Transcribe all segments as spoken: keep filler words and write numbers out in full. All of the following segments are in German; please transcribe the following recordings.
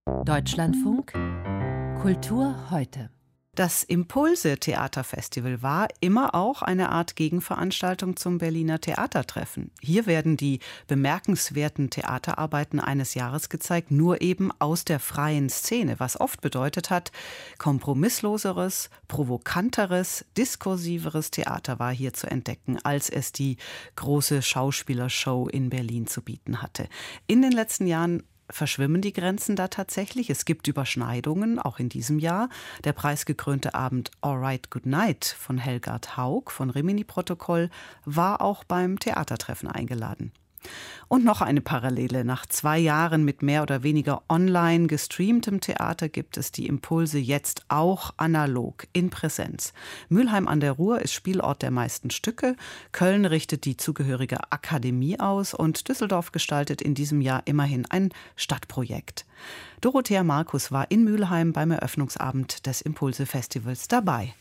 Deutschlandfunk Kultur heute. Das Impulse-Theaterfestival war immer auch eine Art Gegenveranstaltung zum Berliner Theatertreffen. Hier werden die bemerkenswerten Theaterarbeiten eines Jahres gezeigt, nur eben aus der freien Szene, was oft bedeutet hat, kompromissloseres, provokanteres, diskursiveres Theater war hier zu entdecken, als es die große Schauspielershow in Berlin zu bieten hatte. In den letzten Jahren verschwimmen die Grenzen da tatsächlich. Es gibt Überschneidungen, auch in diesem Jahr. Der preisgekrönte Abend Alright Good Night von Helgard Haug von Rimini-Protokoll war auch beim Theatertreffen eingeladen. Und noch eine Parallele. Nach zwei Jahren mit mehr oder weniger online gestreamtem Theater gibt es die Impulse jetzt auch analog, in Präsenz. Mülheim an der Ruhr ist Spielort der meisten Stücke. Köln richtet die zugehörige Akademie aus und Düsseldorf gestaltet in diesem Jahr immerhin ein Stadtprojekt. Dorothea Markus war in Mülheim beim Eröffnungsabend des Impulse-Festivals dabei.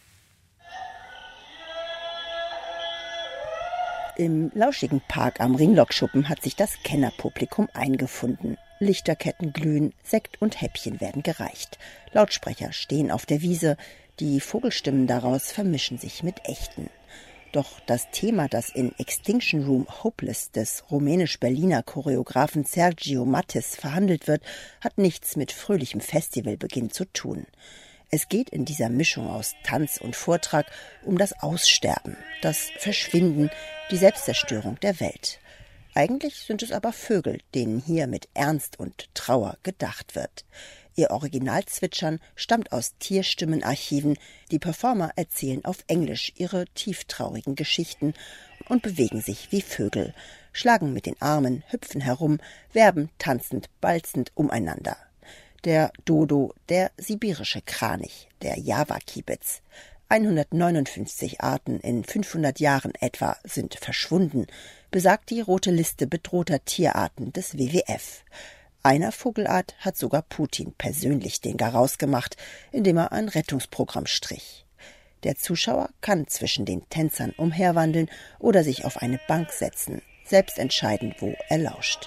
Im lauschigen Park am Ringlockschuppen hat sich das Kennerpublikum eingefunden. Lichterketten glühen, Sekt und Häppchen werden gereicht. Lautsprecher stehen auf der Wiese, die Vogelstimmen daraus vermischen sich mit echten. Doch das Thema, das in Extinction Room Hopeless des rumänisch-Berliner Choreografen Sergio Mattis verhandelt wird, hat nichts mit fröhlichem Festivalbeginn zu tun. Es geht in dieser Mischung aus Tanz und Vortrag um das Aussterben, das Verschwinden, die Selbstzerstörung der Welt. Eigentlich sind es aber Vögel, denen hier mit Ernst und Trauer gedacht wird. Ihr Originalzwitschern stammt aus Tierstimmenarchiven. Die Performer erzählen auf Englisch ihre tieftraurigen Geschichten und bewegen sich wie Vögel, schlagen mit den Armen, hüpfen herum, werben tanzend, balzend umeinander. Der Dodo, der sibirische Kranich, der Java-Kiebitz. hundertneunundfünfzig Arten in fünfhundert Jahren etwa sind verschwunden, besagt die rote Liste bedrohter Tierarten des W W F. Einer Vogelart hat sogar Putin persönlich den Garaus gemacht, indem er ein Rettungsprogramm strich. Der Zuschauer kann zwischen den Tänzern umherwandeln oder sich auf eine Bank setzen, selbst entscheiden, wo er lauscht.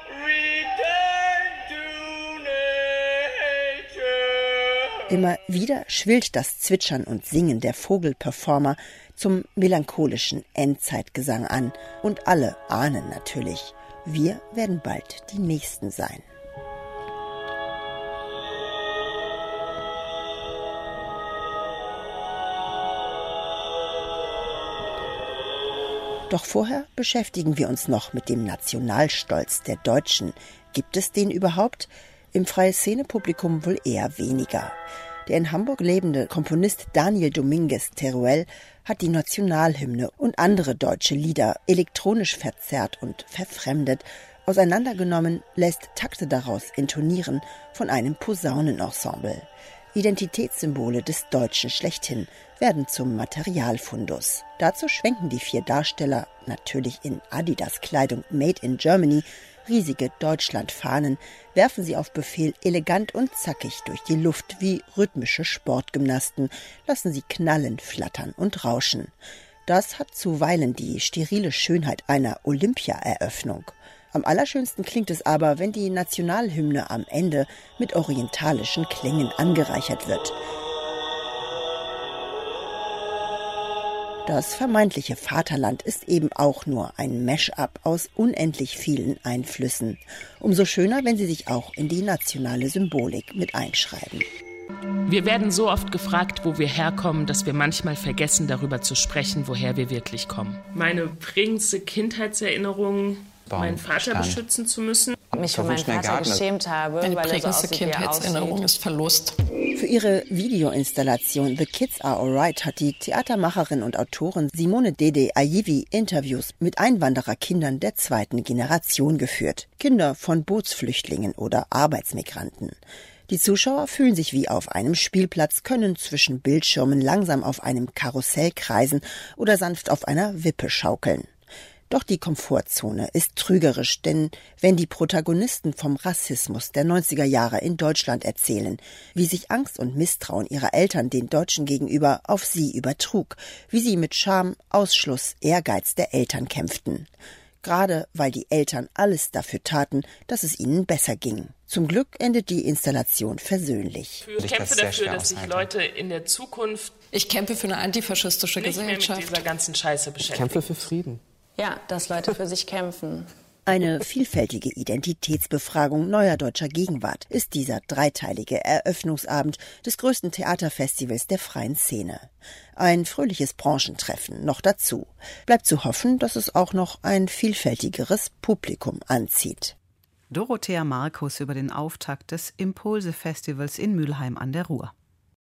Immer wieder schwillt das Zwitschern und Singen der Vogelperformer zum melancholischen Endzeitgesang an. Und alle ahnen natürlich, wir werden bald die Nächsten sein. Doch vorher beschäftigen wir uns noch mit dem Nationalstolz der Deutschen. Gibt es den überhaupt? Im freie Szene-Publikum wohl eher weniger. Der in Hamburg lebende Komponist Daniel Dominguez Teruel hat die Nationalhymne und andere deutsche Lieder elektronisch verzerrt und verfremdet, auseinandergenommen, lässt Takte daraus intonieren von einem Posaunenensemble. Identitätssymbole des Deutschen schlechthin werden zum Materialfundus. Dazu schwenken die vier Darsteller, natürlich in Adidas-Kleidung Made in Germany, riesige Deutschlandfahnen, werfen sie auf Befehl elegant und zackig durch die Luft wie rhythmische Sportgymnasten, lassen sie knallen, flattern und rauschen. Das hat zuweilen die sterile Schönheit einer Olympia-Eröffnung. Am allerschönsten klingt es aber, wenn die Nationalhymne am Ende mit orientalischen Klängen angereichert wird. Das vermeintliche Vaterland ist eben auch nur ein Mash-up aus unendlich vielen Einflüssen. Umso schöner, wenn sie sich auch in die nationale Symbolik mit einschreiben. Wir werden so oft gefragt, wo wir herkommen, dass wir manchmal vergessen, darüber zu sprechen, woher wir wirklich kommen. Meine prägendste Kindheitserinnerung, Baum, meinen Vater Stein. beschützen zu müssen. Mich für meinen Vater Garten. geschämt habe. Meine weil prägendste so Kindheitserinnerung ist Verlust. Für ihre Videoinstallation The Kids Are Alright hat die Theatermacherin und Autorin Simone Dede Ayivi Interviews mit Einwandererkindern der zweiten Generation geführt. Kinder von Bootsflüchtlingen oder Arbeitsmigranten. Die Zuschauer fühlen sich wie auf einem Spielplatz, können zwischen Bildschirmen langsam auf einem Karussell kreisen oder sanft auf einer Wippe schaukeln. Doch die Komfortzone ist trügerisch, denn wenn die Protagonisten vom Rassismus der neunziger Jahre in Deutschland erzählen, wie sich Angst und Misstrauen ihrer Eltern den Deutschen gegenüber auf sie übertrug, wie sie mit Scham, Ausschluss, Ehrgeiz der Eltern kämpften. gerade weil die Eltern alles dafür taten, dass es ihnen besser ging. Zum Glück endet die Installation versöhnlich. Ich kämpfe dafür, dass sich Leute in der Zukunft Ich kämpfe für eine antifaschistische nicht Gesellschaft. mehr mit dieser ganzen Scheiße beschäftigen. Ich kämpfe für Frieden. Ja, dass Leute für sich kämpfen. Eine vielfältige Identitätsbefragung neuer deutscher Gegenwart ist dieser dreiteilige Eröffnungsabend des größten Theaterfestivals der freien Szene. Ein fröhliches Branchentreffen noch dazu. Bleibt zu hoffen, dass es auch noch ein vielfältigeres Publikum anzieht. Dorothea Markus über den Auftakt des Impulse-Festivals in Mülheim an der Ruhr.